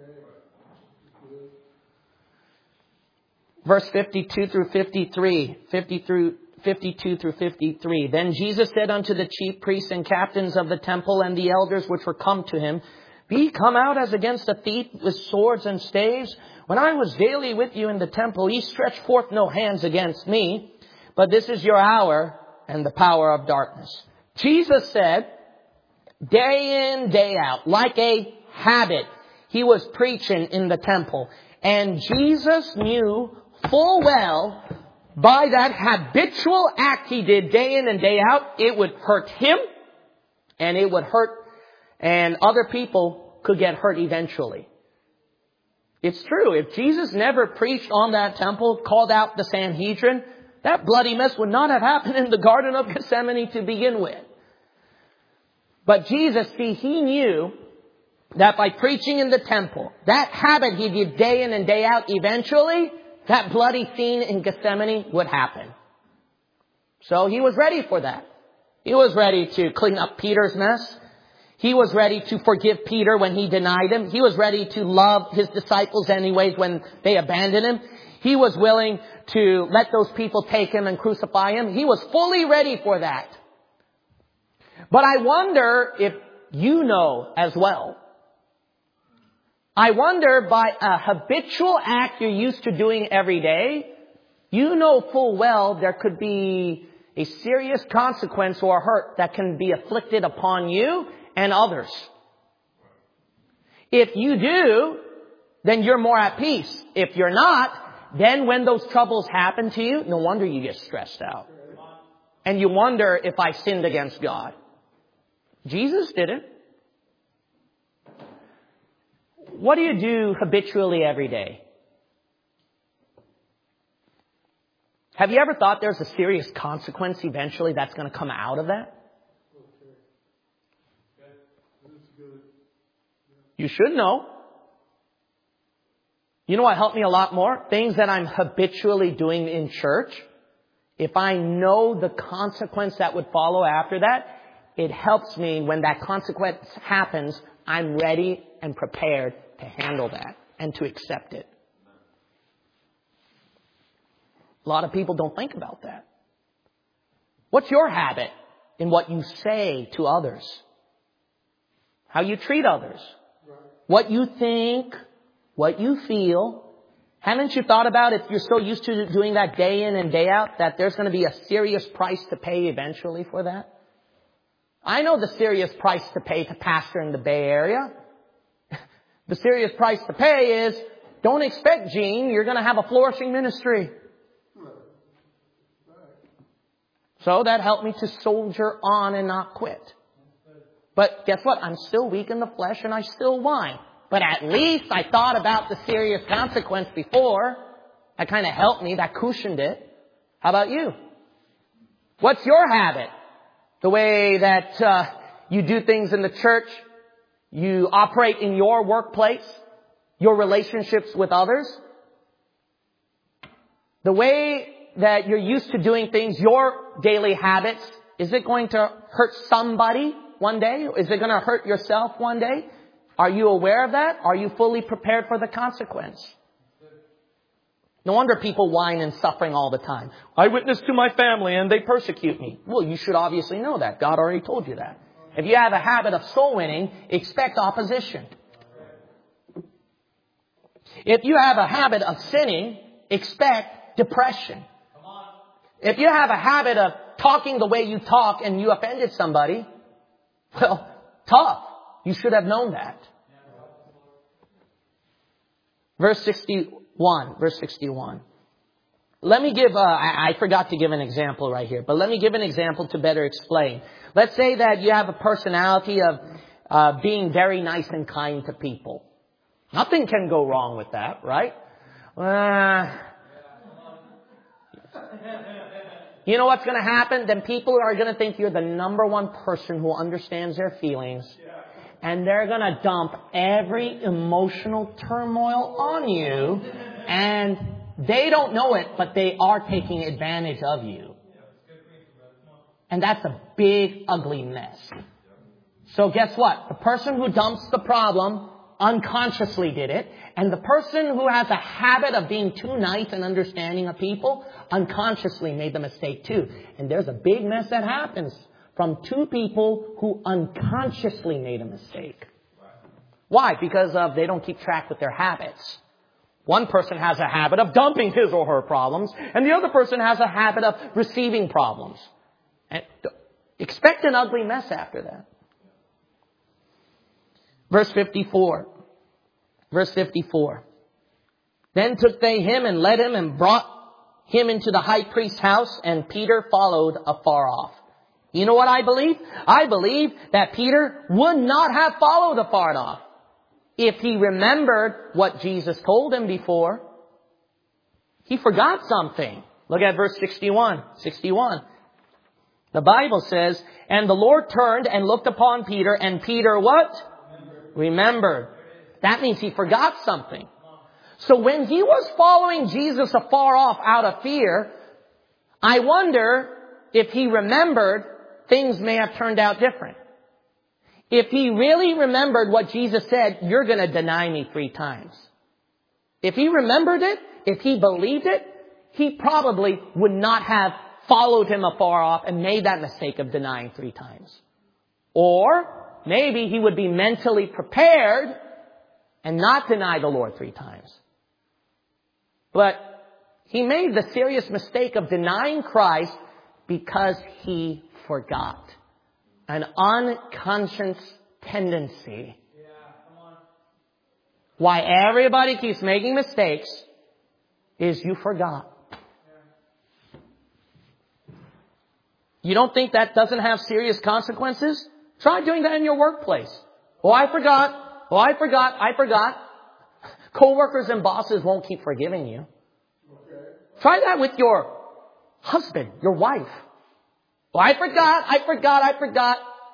Verse 52 through 53, 52 through 53. Then Jesus said unto the chief priests and captains of the temple and the elders which were come to him, Be ye come out as against a thief with swords and staves? When I was daily with you in the temple, ye stretched forth no hands against me, but this is your hour and the power of darkness. Jesus said, day in, day out, like a habit, he was preaching in the temple. And Jesus knew full well, by that habitual act he did day in and day out, it would hurt him and it would hurt, and other people could get hurt eventually. It's true. If Jesus never preached on that temple, called out the Sanhedrin, that bloody mess would not have happened in the Garden of Gethsemane to begin with. But Jesus, see, he knew that by preaching in the temple, that habit he did day in and day out, eventually that bloody scene in Gethsemane would happen. So he was ready for that. He was ready to clean up Peter's mess. He was ready to forgive Peter when he denied him. He was ready to love his disciples anyways when they abandoned him. He was willing to let those people take him and crucify him. He was fully ready for that. But I wonder if you know as well I wonder, by a habitual act you're used to doing every day, you know full well there could be a serious consequence or hurt that can be afflicted upon you and others. If you do, then you're more at peace. If you're not, then when those troubles happen to you, no wonder you get stressed out. And you wonder if I sinned against God. Jesus didn't. What do you do habitually every day? Have you ever thought there's a serious consequence eventually that's going to come out of that? You should know. You know what helped me a lot more? Things that I'm habitually doing in church. If I know the consequence that would follow after that, it helps me when that consequence happens, I'm ready and prepared to handle that and to accept it. A lot of people don't think about that. What's your habit in what you say to others? How you treat others? What you think? What you feel? Haven't you thought about, if you're so used to doing that day in and day out, that there's going to be a serious price to pay eventually for that? I know the serious price to pay to pastor in the Bay Area. The serious price to pay is, don't expect, Gene, you're going to have a flourishing ministry. So that helped me to soldier on and not quit. But guess what? I'm still weak in the flesh and I still whine. But at least I thought about the serious consequence before. That kind of helped me. That cushioned it. How about you? What's your habit? The way that you do things in the church, you operate in your workplace, your relationships with others. The way that you're used to doing things, your daily habits, is it going to hurt somebody one day? Is it going to hurt yourself one day? Are you aware of that? Are you fully prepared for the consequence? No wonder people whine and suffering all the time. I witness to my family and they persecute me. Well, you should obviously know that. God already told you that. If you have a habit of soul winning, expect opposition. If you have a habit of sinning, expect depression. If you have a habit of talking the way you talk and you offended somebody, well, tough. You should have known that. Verse 61. Let me give, I forgot to give an example right here, but let me give an example to better explain. Let's say that you have a personality of being very nice and kind to people. Nothing can go wrong with that, right? You know what's going to happen? Then people are going to think you're the number one person who understands their feelings. And they're going to dump every emotional turmoil on you. And they don't know it, but they are taking advantage of you. And that's a big, ugly mess. So guess what? The person who dumps the problem unconsciously did it. And the person who has a habit of being too nice and understanding of people unconsciously made the mistake too. And there's a big mess that happens from two people who unconsciously made a mistake. Why? Because they don't keep track with their habits. One person has a habit of dumping his or her problems, and the other person has a habit of receiving problems. And expect an ugly mess after that. Verse 54. Then took they him and led him and brought him into the high priest's house, and Peter followed afar off. You know what I believe? I believe that Peter would not have followed afar off if he remembered what Jesus told him before. He forgot something. Look at verse 61. The Bible says, and the Lord turned and looked upon Peter, and Peter what? Remembered. That means he forgot something. So when he was following Jesus afar off out of fear, I wonder if he remembered, things may have turned out different. If he really remembered what Jesus said, you're going to deny me 3 times. If he remembered it, if he believed it, he probably would not have followed him afar off and made that mistake of denying 3 times. Or maybe he would be mentally prepared and not deny the Lord 3 times. But he made the serious mistake of denying Christ because he forgot. An unconscious tendency. Why everybody keeps making mistakes is you forgot. You don't think that doesn't have serious consequences? Try doing that in your workplace. Oh, I forgot. Oh, I forgot. Co-workers and bosses won't keep forgiving you. Okay. Try that with your husband, your wife. Oh, I forgot.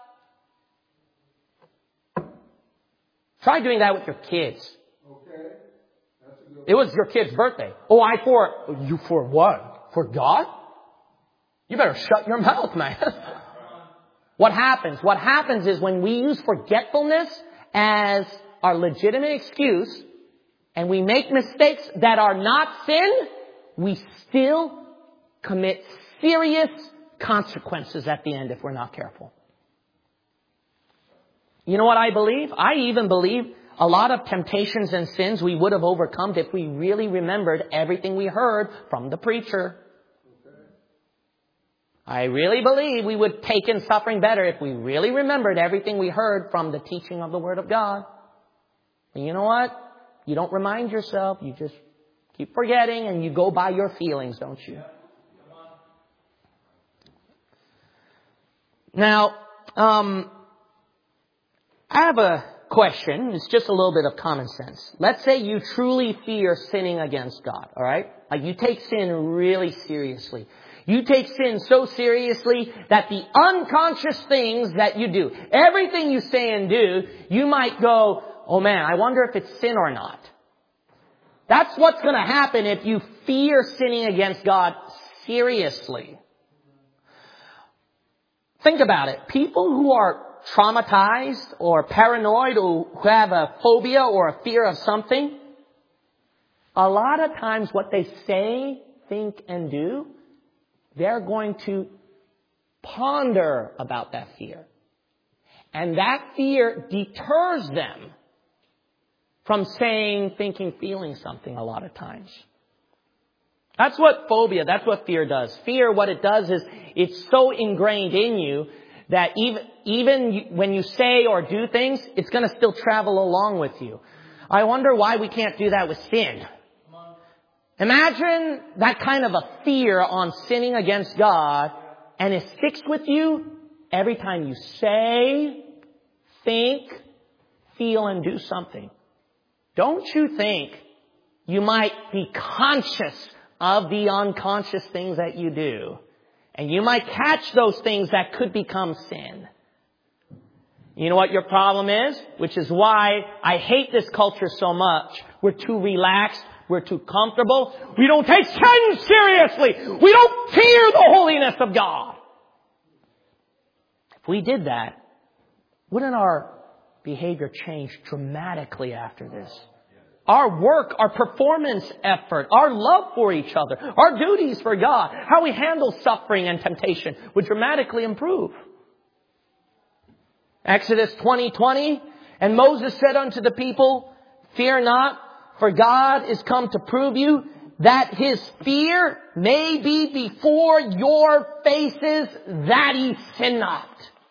Try doing that with your kids. Okay. That's a good It was your kid's birthday. Oh, you for what? Forgot? You better shut your mouth, man. What happens? What happens is when we use forgetfulness as our legitimate excuse and we make mistakes that are not sin, we still commit serious consequences at the end if we're not careful. You know what I believe? I even believe a lot of temptations and sins we would have overcome if we really remembered everything we heard from the preacher. I really believe we would take in suffering better if we really remembered everything we heard from the teaching of the Word of God. And you know what? You don't remind yourself. You just keep forgetting and you go by your feelings, don't you? Now, I have a question. It's just a little bit of common sense. Let's say you truly fear sinning against God, all right? Like you take sin really seriously. You take sin so seriously that the unconscious things that you do, everything you say and do, you might go, oh man, I wonder if it's sin or not. That's what's going to happen if you fear sinning against God seriously. Think about it. People who are traumatized or paranoid or who have a phobia or a fear of something, a lot of times what they say, think, and do, they're going to ponder about that fear. And that fear deters them from saying, thinking, feeling something a lot of times. That's what phobia, that's what fear does. Fear, what it does is it's so ingrained in you that even when you say or do things, it's going to still travel along with you. I wonder why we can't do that with sin. Imagine that kind of a fear on sinning against God, and it sticks with you every time you say, think, feel, and do something. Don't you think you might be conscious of the unconscious things that you do? And you might catch those things that could become sin. You know what your problem is? Which is why I hate this culture so much. We're too relaxed. We're too comfortable. We don't take sin seriously. We don't fear the holiness of God. If we did that, wouldn't our behavior change dramatically after this? Our work, our performance effort, our love for each other, our duties for God, how we handle suffering and temptation would dramatically improve. Exodus 20:20, and Moses said unto the people, fear not, for God is come to prove you that His fear may be before your faces, that ye sin not.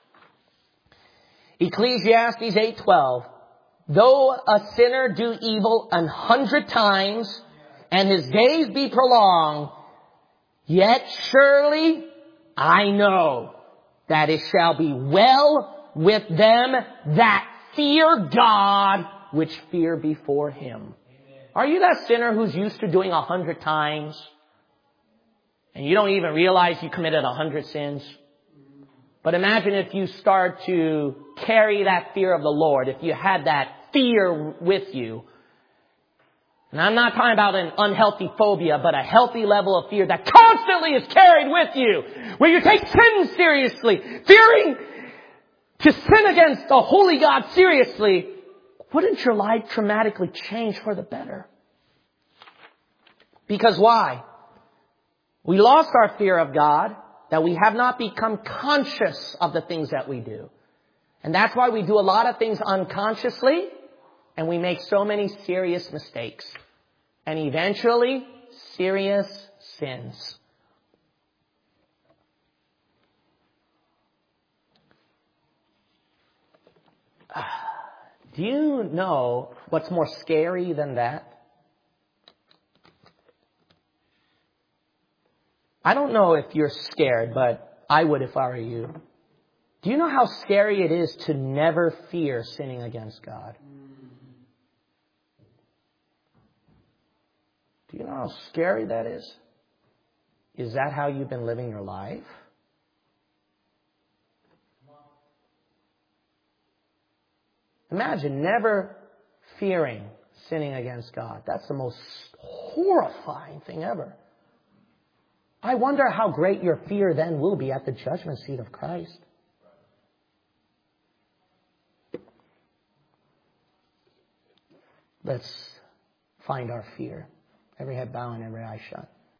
Ecclesiastes 8:12. Though a sinner do evil 100 times, and his days be prolonged, yet surely I know that it shall be well with them that fear God, which fear before Him. Are you that sinner who's used to doing 100 times, and you don't even realize you committed 100 sins? But imagine if you start to carry that fear of the Lord, if you had that fear with you. And I'm not talking about an unhealthy phobia, but a healthy level of fear that constantly is carried with you, where you take sin seriously, fearing to sin against the holy God seriously. Wouldn't your life dramatically change for the better? Because why? We lost our fear of God, that we have not become conscious of the things that we do. And that's why we do a lot of things unconsciously, And we make so many serious mistakes. And eventually, serious sins. Do you know what's more scary than that? I don't know if you're scared, but I would if I were you. Do you know how scary it is to never fear sinning against God? Do you know how scary that is? Is that how you've been living your life? Imagine never fearing sinning against God. That's the most horrifying thing ever. I wonder how great your fear then will be at the judgment seat of Christ. Let's find our fear. Every head bowed and every eye shut.